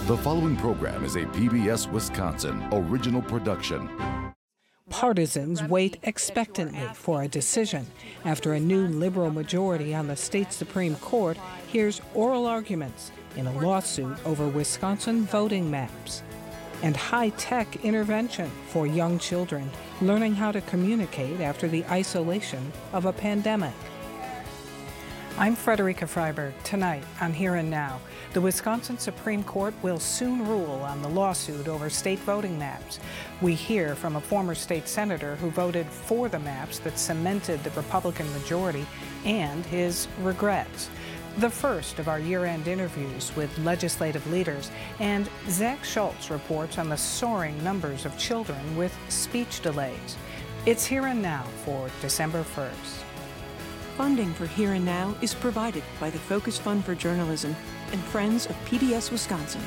The following program is a PBS Wisconsin original production. Partisans wait expectantly for a decision after a new liberal majority on the state Supreme Court hears oral arguments in a lawsuit over Wisconsin voting maps. And high-tech intervention for young children learning how to communicate after the isolation of a pandemic. I'm Frederica Freiberg. Tonight on Here and Now, the Wisconsin Supreme Court will soon rule on the lawsuit over state voting maps. We hear from a former state senator who voted for the maps that cemented the Republican majority and his regrets. The first of our year-end interviews with legislative leaders, and Zach Schultz reports on the soaring numbers of children with speech delays. It's Here and Now for December 1st. Funding for Here and Now is provided by the Focus Fund for Journalism and Friends of PBS Wisconsin.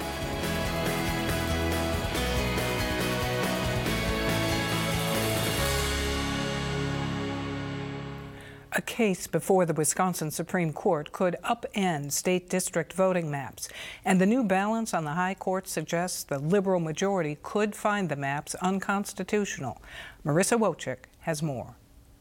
A case before the Wisconsin Supreme Court could upend state district voting maps, and the new balance on the High Court suggests the liberal majority could find the maps unconstitutional. Marissa Wojcik has more.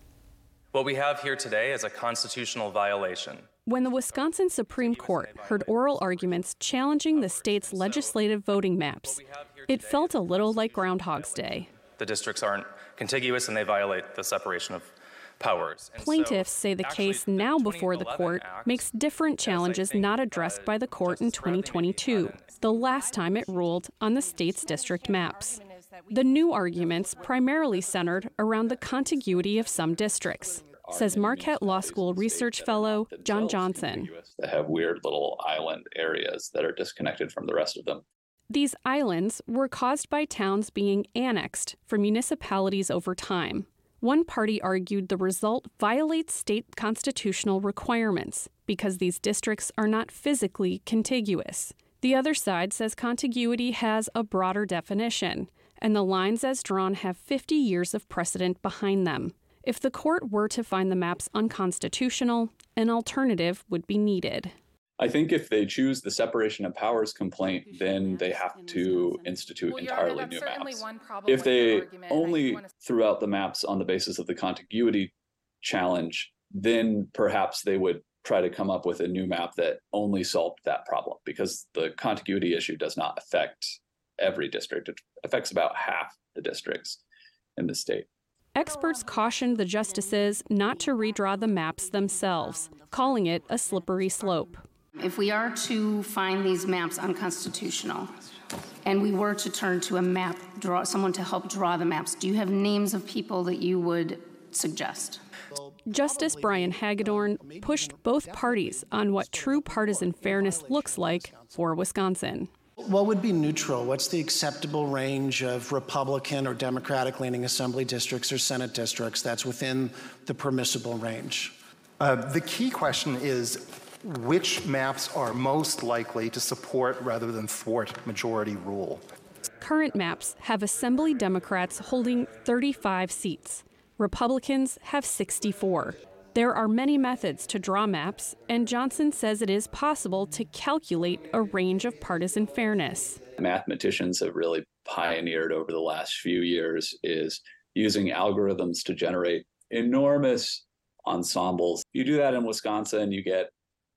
What we have here today is a constitutional violation. When the Wisconsin Supreme Court heard oral arguments challenging the state's legislative voting maps, it felt a little like Groundhog's Day. The districts aren't contiguous and they violate the separation of powers. Plaintiffs say the case now before the court makes different challenges not addressed by the court in 2022, the last time it ruled on the state's district maps. The new arguments primarily centered around the contiguity of some districts, says Marquette Law School research fellow John Johnson. They have weird little island areas that are disconnected from the rest of them. These islands were caused by towns being annexed from municipalities over time. One party argued the result violates state constitutional requirements because these districts are not physically contiguous. The other side says contiguity has a broader definition, and the lines as drawn have 50 years of precedent behind them. If the court were to find the maps unconstitutional, an alternative would be needed. I think if they choose the separation of powers complaint, then they have to institute entirely new maps. If they only threw out the maps on the basis of the contiguity challenge, then perhaps they would try to come up with a new map that only solved that problem, because the contiguity issue does not affect every district. It affects about half the districts in the state. Experts cautioned the justices not to redraw the maps themselves, calling it a slippery slope. If we are to find these maps unconstitutional, and we were to turn to someone to help draw the maps, do you have names of people that you would suggest? Justice Brian Hagedorn pushed both parties on what true partisan fairness looks like for Wisconsin. What would be neutral? What's the acceptable range of Republican or Democratic-leaning assembly districts or Senate districts that's within the permissible range? The key question is which maps are most likely to support rather than thwart majority rule. Current maps have Assembly Democrats holding 35 seats. Republicans have 64. There are many methods to draw maps, and Johnson says it is possible to calculate a range of partisan fairness. Mathematicians have really pioneered over the last few years is using algorithms to generate enormous ensembles. You do that in Wisconsin, you get,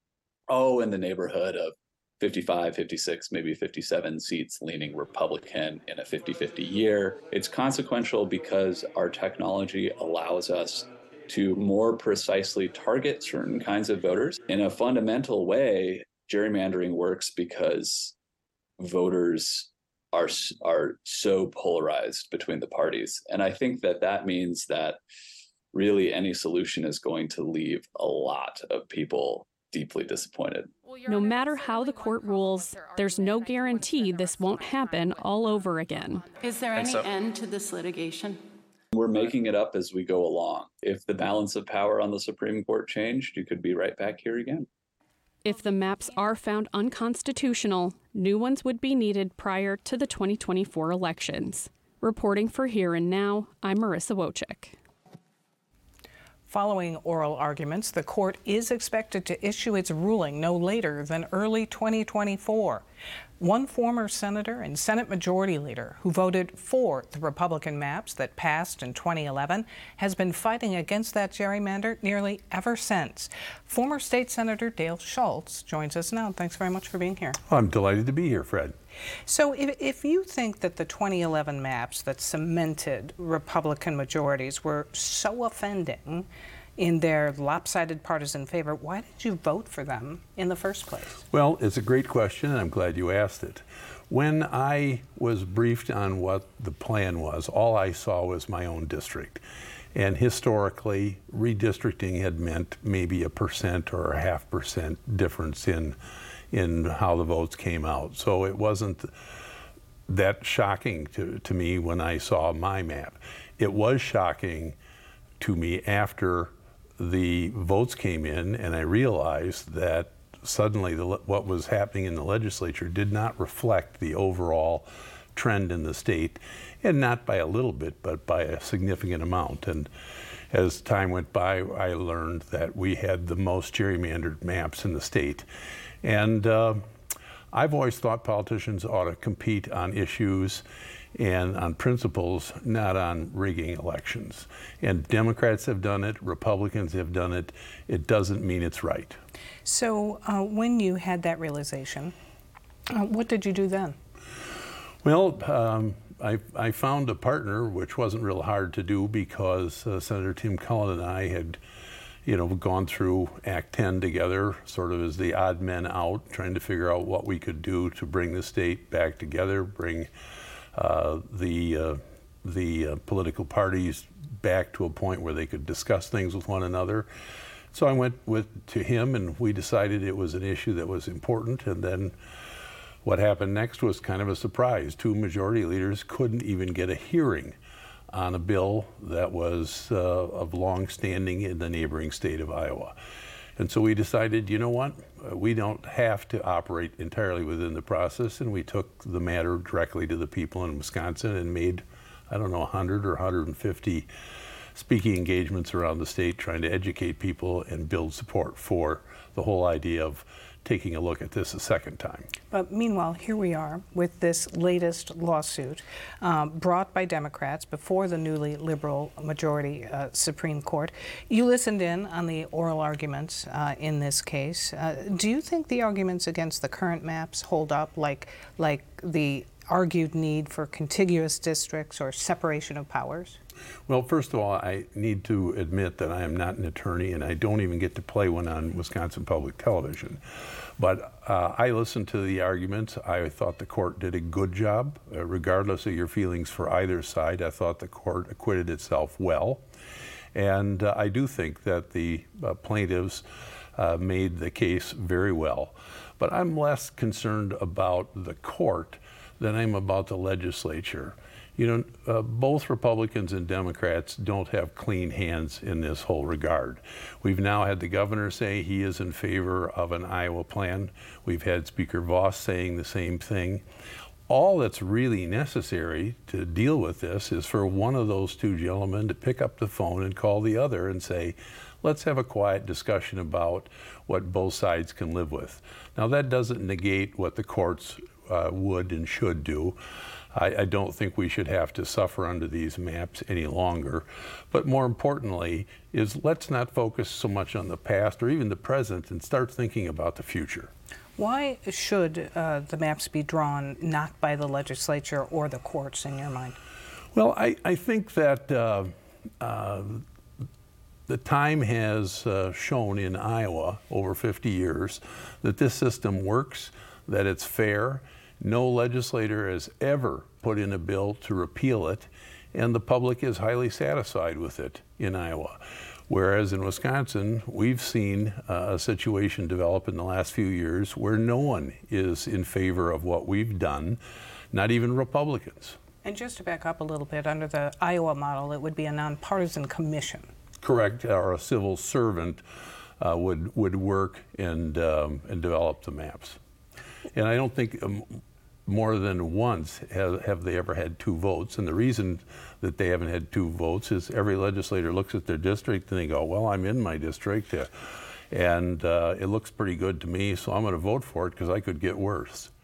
in the neighborhood of 55, 56, maybe 57 seats leaning Republican in a 50-50 year. It's consequential because our technology allows us to more precisely target certain kinds of voters. In a fundamental way, gerrymandering works because voters are so polarized between the parties. And I think that means that really any solution is going to leave a lot of people deeply disappointed. No matter how the court rules, there's no guarantee this won't happen all over again. Is there any end to this litigation? We're making it up as we go along. If the balance of power on the Supreme Court changed, you could be right back here again. If the maps are found unconstitutional, new ones would be needed prior to the 2024 elections. Reporting for Here and Now, I'm Marissa Wojcik. Following oral arguments, the court is expected to issue its ruling no later than early 2024. One former senator and Senate Majority Leader who voted for the Republican maps that passed in 2011 has been fighting against that gerrymander nearly ever since. Former State Senator Dale Schultz joins us now. Thanks very much for being here. I'm delighted to be here, Fred. So if you think that the 2011 maps that cemented Republican majorities were so offending in their lopsided partisan favor, why did you vote for them in the first place? Well, it's a great question, and I'm glad you asked it. When I was briefed on what the plan was, all I saw was my own district. And historically, redistricting had meant maybe 1% or 0.5% difference in how the votes came out. So it wasn't that shocking to me when I saw my map. It was shocking to me after the votes came in and I realized that suddenly what was happening in the legislature did not reflect the overall trend in the state, and not by a little bit, but by a significant amount. And as time went by, I learned that we had the most gerrymandered maps in the state. And I've always thought politicians ought to compete on issues and on principles, not on rigging elections. And Democrats have done it, Republicans have done it. It doesn't mean it's right. So when you had that realization, what did you do then? Well, I found a partner, which wasn't real hard to do because Senator Tim Cullen and I had gone through Act 10 together, sort of as the odd men out, trying to figure out what we could do to bring the state back together, bring the political parties back to a point where they could discuss things with one another. So I went to him, and we decided it was an issue that was important. And then what happened next was kind of a surprise. Two majority leaders couldn't even get a hearing on a bill that was of long standing in the neighboring state of Iowa. And so we decided, you know what, we don't have to operate entirely within the process, and we took the matter directly to the people in Wisconsin and made, 100 or 150 speaking engagements around the state trying to educate people and build support for the whole idea of taking a look at this a second time. But meanwhile, here we are with this latest lawsuit brought by Democrats before the newly liberal majority Supreme Court. You listened in on the oral arguments in this case. Do you think the arguments against the current maps hold up, like the argued need for contiguous districts or separation of powers? Well, first of all, I need to admit that I am not an attorney, and I don't even get to play one on Wisconsin Public Television. But I listened to the arguments. I thought the court did a good job. Regardless of your feelings for either side, I thought the court acquitted itself well. And I do think that the plaintiffs made the case very well. But I'm less concerned about the court than I'm about the legislature. Both Republicans and Democrats don't have clean hands in this whole regard. We've now had the governor say he is in favor of an Iowa plan. We've had Speaker Voss saying the same thing. All that's really necessary to deal with this is for one of those two gentlemen to pick up the phone and call the other and say, let's have a quiet discussion about what both sides can live with. Now, that doesn't negate what the courts would and should do. I don't think we should have to suffer under these maps any longer. But more importantly is let's not focus so much on the past or even the present and start thinking about the future. Why should the maps be drawn not by the legislature or the courts in your mind? Well, I think that the time has shown in Iowa over 50 years that this system works, that it's fair. No legislator has ever put in a bill to repeal it, and the public is highly satisfied with it in Iowa. Whereas in Wisconsin, we've seen a situation develop in the last few years where no one is in favor of what we've done, not even Republicans. And just to back up a little bit, under the Iowa model, it would be a nonpartisan commission. Correct, or a civil servant would work and develop the maps. And I don't think more than once have they ever had two votes. And the reason that they haven't had two votes is every legislator looks at their district and they go, well, I'm in my district and it looks pretty good to me, so I'm going to vote for it because I could get worse.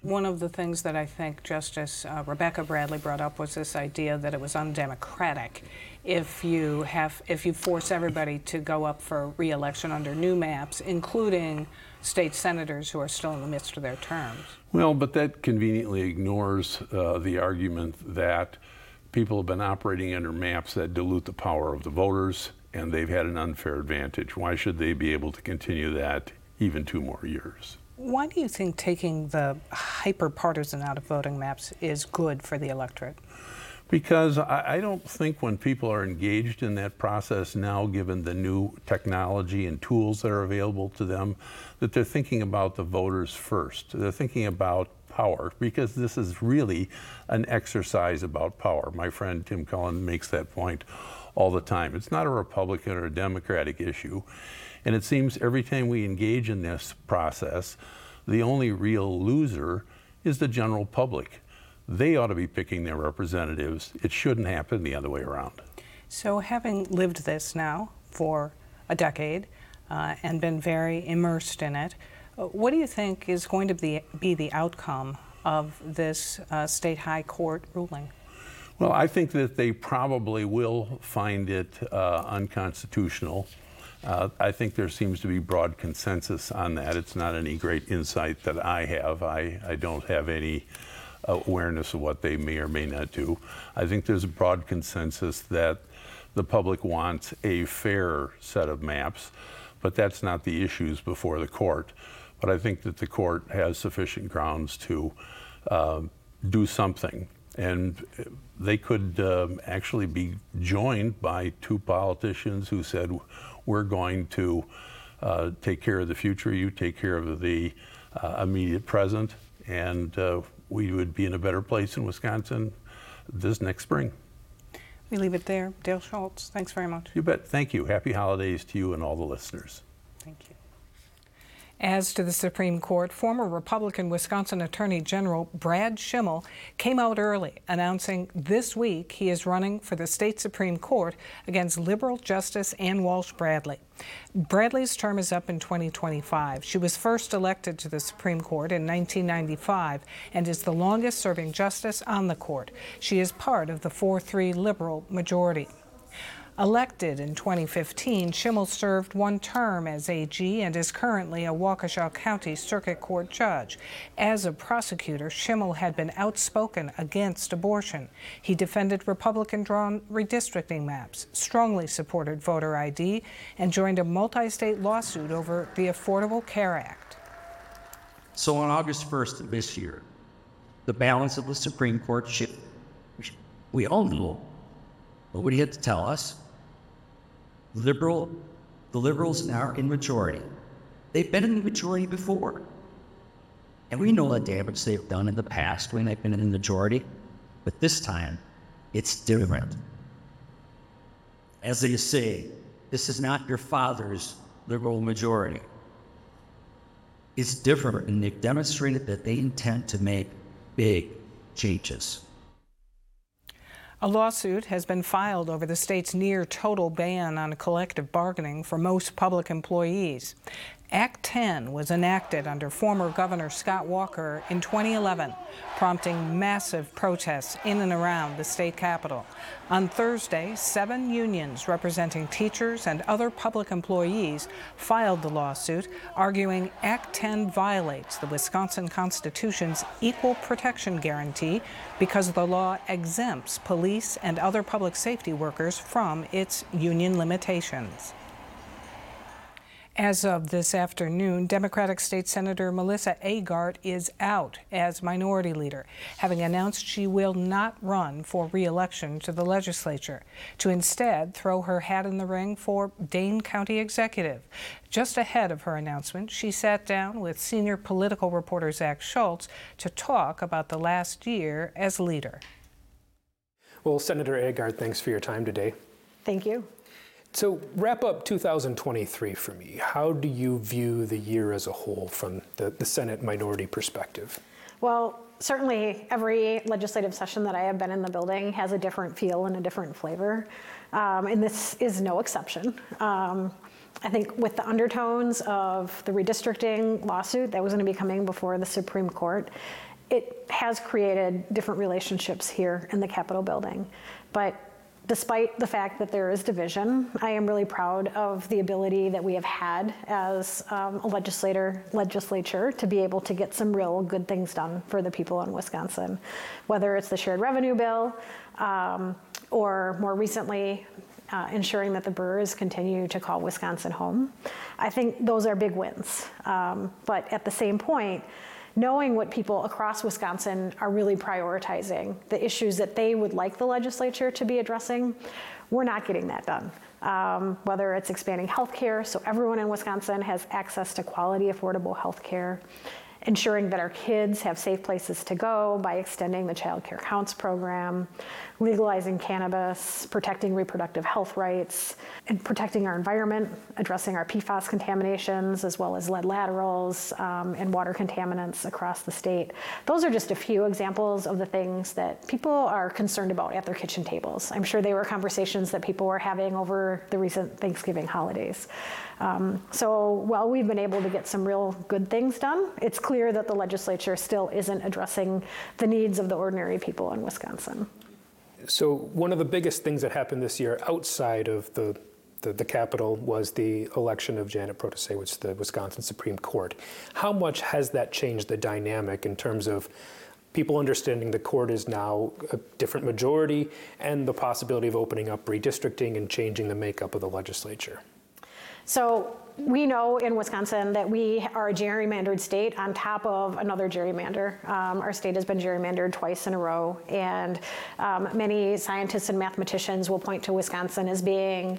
One of the things that I think Justice Rebecca Bradley brought up was this idea that it was undemocratic if you force everybody to go up for re-election under new maps, including state senators who are still in the midst of their terms. Well, but that conveniently ignores the argument that people have been operating under maps that dilute the power of the voters, and they've had an unfair advantage. Why should they be able to continue that even 2 more years? Why do you think taking the hyper-partisan out of voting maps is good for the electorate? Because I don't think when people are engaged in that process now, given the new technology and tools that are available to them, that they're thinking about the voters first. They're thinking about power, because this is really an exercise about power. My friend Tim Cullen makes that point all the time. It's not a Republican or a Democratic issue. And it seems every time we engage in this process, the only real loser is the general public. They ought to be picking their representatives. It shouldn't happen the other way around. So having lived this now for a decade and been very immersed in it, what do you think is going to be the outcome of this state high court ruling? Well, I think that they probably will find it unconstitutional. I think there seems to be broad consensus on that. It's not any great insight that I have. I don't have any awareness of what they may or may not do. I think there's a broad consensus that the public wants a fair set of maps, but that's not the issues before the court. But I think that the court has sufficient grounds to do something. And they could actually be joined by 2 politicians who said, we're going to take care of the future, you take care of the immediate present, and we would be in a better place in Wisconsin this next spring. We leave it there. Dale Schultz, thanks very much. You bet. Thank you. Happy holidays to you and all the listeners. Thank you. As to the Supreme Court, former Republican Wisconsin Attorney General Brad Schimel came out early, announcing this week he is running for the state Supreme Court against liberal Justice Ann Walsh Bradley. Bradley's term is up in 2025. She was first elected to the Supreme Court in 1995 and is the longest-serving justice on the court. She is part of the 4-3 liberal majority. Elected in 2015, Schimel served 1 term as AG and is currently a Waukesha County Circuit Court judge. As a prosecutor, Schimel had been outspoken against abortion. He defended Republican-drawn redistricting maps, strongly supported voter ID, and joined a multi-state lawsuit over the Affordable Care Act. So on August 1st of this year, the balance of the Supreme Court shifted. We all knew. Nobody had to tell us. The liberals now are in majority. They've been in the majority before. And we know the damage they've done in the past when they've been in the majority. But this time, it's different. As they say, this is not your father's liberal majority. It's different, and they've demonstrated that they intend to make big changes. A lawsuit has been filed over the state's near-total ban on collective bargaining for most public employees. Act 10 was enacted under former Governor Scott Walker in 2011, prompting massive protests in and around the state capitol. On Thursday, 7 unions representing teachers and other public employees filed the lawsuit, arguing Act 10 violates the Wisconsin Constitution's equal protection guarantee because the law exempts police and other public safety workers from its union limitations. As of this afternoon, Democratic State Senator Melissa Agard is out as minority leader, having announced she will not run for re-election to the legislature, to instead throw her hat in the ring for Dane County Executive. Just ahead of her announcement, she sat down with senior political reporter Zach Schultz to talk about the last year as leader. Well, Senator Agard, thanks for your time today. Thank you. So wrap up 2023 for me. How do you view the year as a whole from the Senate minority perspective? Well, certainly every legislative session that I have been in the building has a different feel and a different flavor, and this is no exception. I think with the undertones of the redistricting lawsuit that was going to be coming before the Supreme Court, it has created different relationships here in the Capitol building. But despite the fact that there is division, I am really proud of the ability that we have had as a legislature to be able to get some real good things done for the people in Wisconsin, whether it's the shared revenue bill or more recently, ensuring that the brewers continue to call Wisconsin home. I think those are big wins. But at the same point, knowing what people across Wisconsin are really prioritizing, the issues that they would like the legislature to be addressing, we're not getting that done. Whether it's expanding healthcare so everyone in Wisconsin has access to quality, affordable healthcare, ensuring that our kids have safe places to go by extending the Child Care Counts program, legalizing cannabis, protecting reproductive health rights, and protecting our environment, addressing our PFAS contaminations, as well as lead laterals and water contaminants across the state. Those are just a few examples of the things that people are concerned about at their kitchen tables. I'm sure they were conversations that people were having over the recent Thanksgiving holidays. So while we've been able to get some real good things done, it's clear that the legislature still isn't addressing the needs of the ordinary people in Wisconsin. So one of the biggest things that happened this year outside of the Capitol was the election of Janet Protasiewicz to the Wisconsin Supreme Court. How much has that changed the dynamic in terms of people understanding the court is now a different majority and the possibility of opening up redistricting and changing the makeup of the legislature? So we know in Wisconsin that we are a gerrymandered state on top of another gerrymander. Our state has been gerrymandered twice in a row, and many scientists and mathematicians will point to Wisconsin as being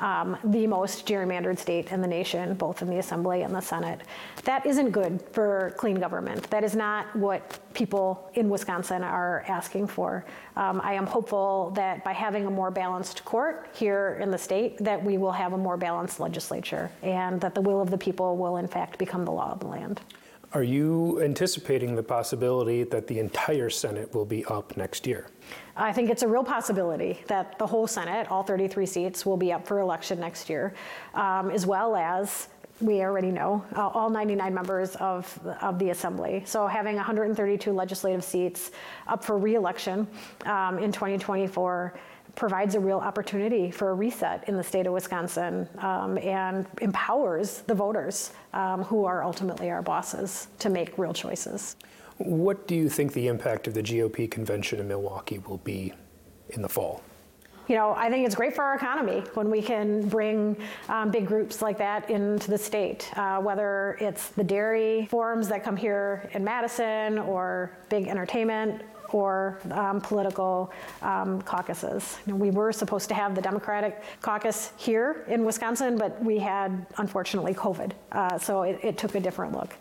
the most gerrymandered state in the nation, both in the Assembly and the Senate. That isn't good for clean government. That is not what people in Wisconsin are asking for. I am hopeful that by having a more balanced court here in the state, that we will have a more balanced legislature, and that the will of the people will in fact become the law of the land. Are you anticipating the possibility that the entire Senate will be up next year? I think it's a real possibility that the whole Senate, all 33 seats, will be up for election next year, as well as we already know, all 99 members of the Assembly. So having 132 legislative seats up for re-election in 2024 provides a real opportunity for a reset in the state of Wisconsin and empowers the voters who are ultimately our bosses to make real choices. What do you think the impact of the GOP convention in Milwaukee will be in the fall? You know, I think it's great for our economy when we can bring big groups like that into the state, whether it's the dairy forums that come here in Madison or big entertainment or political caucuses. You know, we were supposed to have the Democratic caucus here in Wisconsin, but we had, unfortunately, COVID, so it took a different look.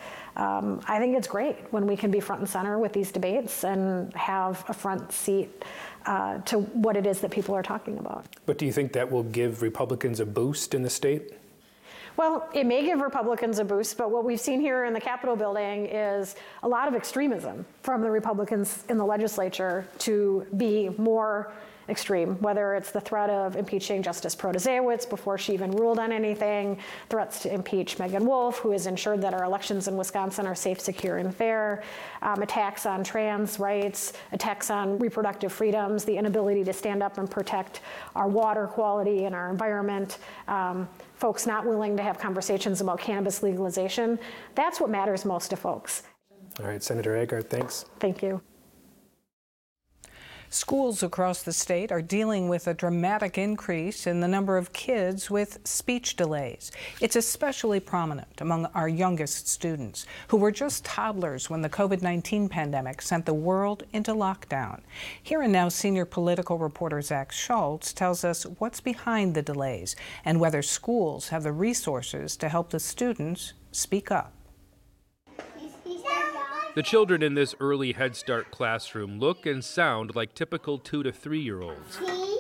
I think it's great when we can be front and center with these debates and have a front seat to what it is that people are talking about. But do you think that will give Republicans a boost in the state? Well, it may give Republicans a boost, but what we've seen here in the Capitol building is a lot of extremism from the Republicans in the legislature to be more extreme, whether it's the threat of impeaching Justice Protasiewicz before she even ruled on anything, threats to impeach Megan Wolf, who has ensured that our elections in Wisconsin are safe, secure, and fair, attacks on trans rights, attacks on reproductive freedoms, the inability to stand up and protect our water quality and our environment, folks not willing to have conversations about cannabis legalization. That's what matters most to folks. All right, Senator Agard, thanks. Thank you. Schools across the state are dealing with a dramatic increase in the number of kids with speech delays. It's especially prominent among our youngest students, who were just toddlers when the COVID-19 pandemic sent the world into lockdown. Here and Now senior political reporter Zach Schultz tells us what's behind the delays and whether schools have the resources to help the students speak up. The children in this early Head Start classroom look and sound like typical 2 to 3-year-olds.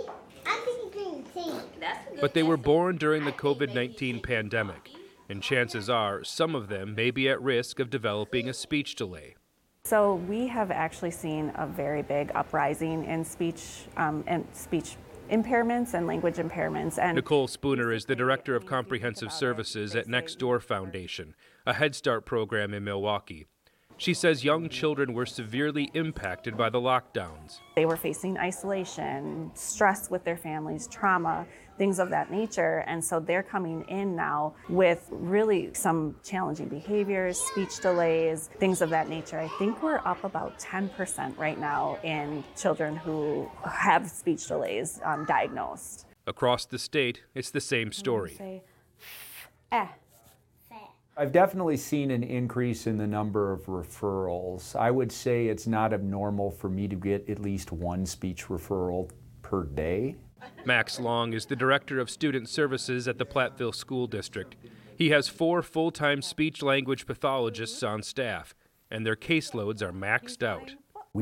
But they were born during the COVID-19 pandemic, and chances are some of them may be at risk of developing a speech delay. So we have actually seen a very big uprising in speech impairments and language impairments. And Nicole Spooner is the Director of Comprehensive Services at Next Door Foundation, a Head Start program in Milwaukee. She says young children were severely impacted by the lockdowns. They were facing isolation, stress with their families, trauma, things of that nature. And so they're coming in now with really some challenging behaviors, speech delays, things of that nature. I think we're up about 10% right now in children who have speech delays diagnosed. Across the state, it's the same story. I've definitely seen an increase in the number of referrals. I would say it's not abnormal for me to get at least one speech referral per day. Max Long is the director of student services at the Platteville School District. He has 4 full-time speech-language pathologists on staff, and their caseloads are maxed out.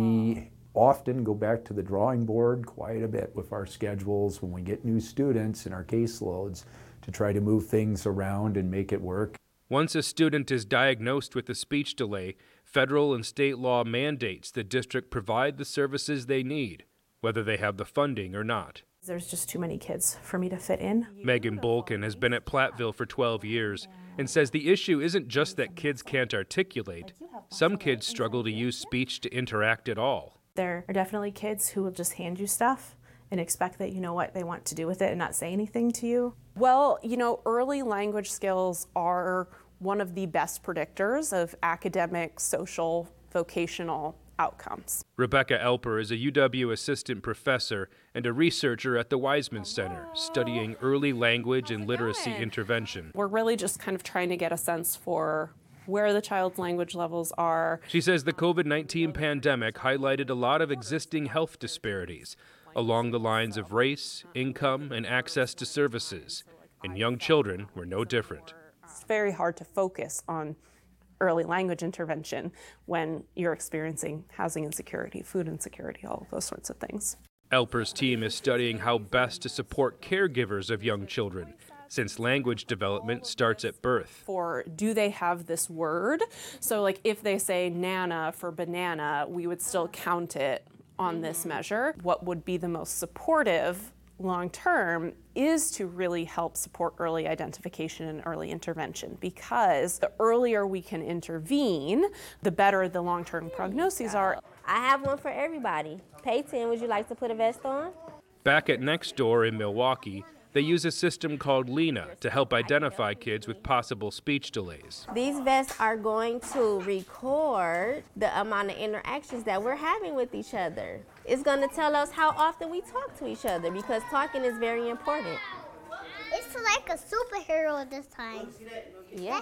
We often go back to the drawing board quite a bit with our schedules when we get new students in our caseloads to try to move things around and make it work. Once a student is diagnosed with a speech delay, federal and state law mandates the district provide the services they need, whether they have the funding or not. There's just too many kids for me to fit in. Megan Bolkin has been at Platteville for 12 years and says the issue isn't just that kids can't articulate. Some kids struggle to use speech to interact at all. There are definitely kids who will just hand you stuff and expect that you know what they want to do with it and not say anything to you. Well, early language skills are one of the best predictors of academic, social, vocational outcomes. Rebecca Elper is a UW assistant professor and a researcher at the Weizmann Center, studying early language and literacy intervention. We're really just kind of trying to get a sense for where the child's language levels are. She says the COVID-19 pandemic highlighted a lot of existing health disparities along the lines of race, income, and access to services, and young children were no different. It's very hard to focus on early language intervention when you're experiencing housing insecurity, food insecurity, all of those sorts of things. Elper's team is studying how best to support caregivers of young children, since language development starts at birth. For do they have this word? So like if they say nana for banana, we would still count it on this measure. What would be the most supportive long term is to really help support early identification and early intervention, because the earlier we can intervene, the better the long-term prognoses are. I have one for everybody. Peyton, would you like to put a vest on? Back at Nextdoor in Milwaukee, they use a system called Lena to help identify kids with possible speech delays. These vests are going to record the amount of interactions that we're having with each other. It's going to tell us how often we talk to each other, because talking is very important. It's like a superhero this time. Yes.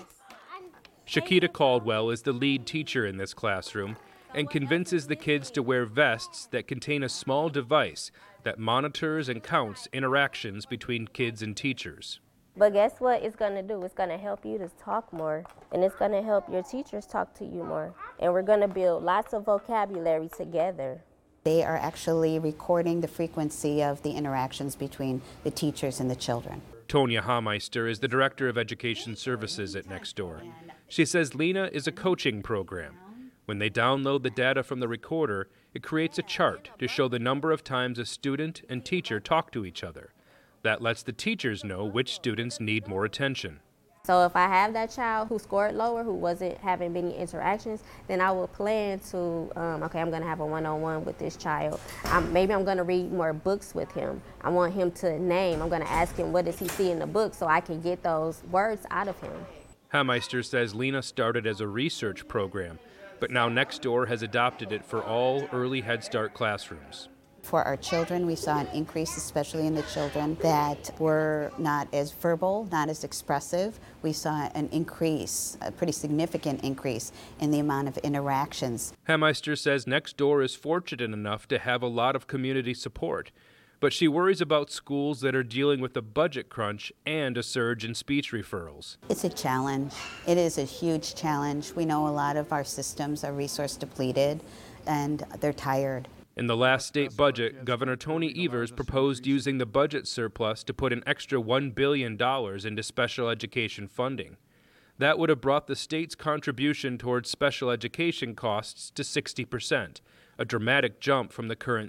Shakita Caldwell is the lead teacher in this classroom and convinces the kids to wear vests that contain a small device that monitors and counts interactions between kids and teachers. But guess what it's going to do? It's going to help you to talk more, and it's going to help your teachers talk to you more. And we're going to build lots of vocabulary together. They are actually recording the frequency of the interactions between the teachers and the children. Tonya Hameister is the Director of Education Services at Nextdoor. She says Lena is a coaching program. When they download the data from the recorder, it creates a chart to show the number of times a student and teacher talk to each other. That lets the teachers know which students need more attention. So if I have that child who scored lower, who wasn't having many interactions, then I will plan to, okay, I'm going to have a one-on-one with this child. Maybe I'm going to read more books with him. I want him to name. I'm going to ask him what does he see in the book so I can get those words out of him. Hameister says Lena started as a research program, but now Nextdoor has adopted it for all early Head Start classrooms. For our children, we saw an increase, especially in the children that were not as verbal, not as expressive. We saw an increase, a pretty significant increase in the amount of interactions. Hameister says Nextdoor is fortunate enough to have a lot of community support, but she worries about schools that are dealing with a budget crunch and a surge in speech referrals. It's a challenge. It is a huge challenge. We know a lot of our systems are resource depleted and they're tired. In the last state budget, Governor Tony Evers proposed using the budget surplus to put an extra $1 billion into special education funding. That would have brought the state's contribution towards special education costs to 60%, a dramatic jump from the current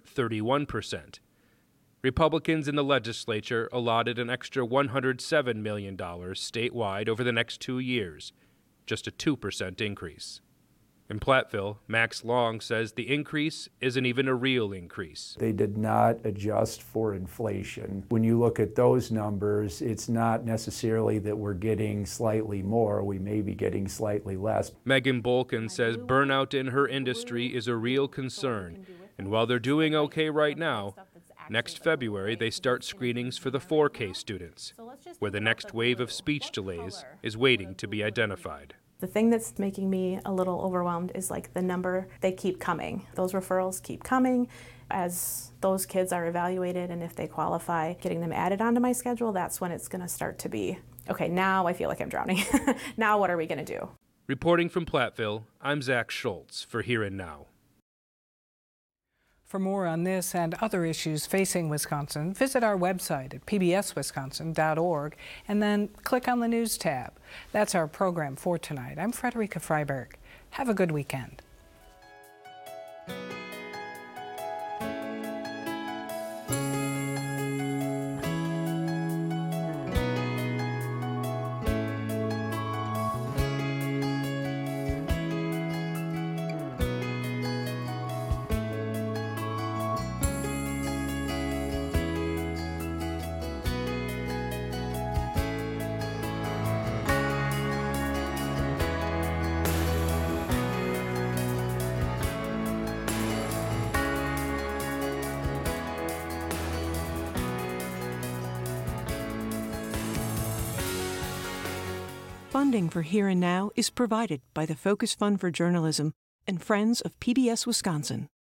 31%. Republicans in the legislature allotted an extra $107 million statewide over the next 2 years, just a 2% increase. In Platteville, Max Long says the increase isn't even a real increase. They did not adjust for inflation. When you look at those numbers, it's not necessarily that we're getting slightly more, we may be getting slightly less. Megan Bolkin says burnout in her industry is a real concern, and while they're doing okay right now, next February they start screenings for the 4K students, where the next wave of speech delays is waiting to be identified. The thing that's making me a little overwhelmed is like the number, they keep coming. Those referrals keep coming. As those kids are evaluated and if they qualify, getting them added onto my schedule, that's when it's gonna start to be, okay, now I feel like I'm drowning. Now what are we gonna do? Reporting from Platteville, I'm Zach Schultz for Here and Now. For more on this and other issues facing Wisconsin, visit our website at pbswisconsin.org and then click on the News tab. That's our program for tonight. I'm Frederica Freiberg. Have a good weekend. Funding for Here and Now is provided by the Focus Fund for Journalism and Friends of PBS Wisconsin.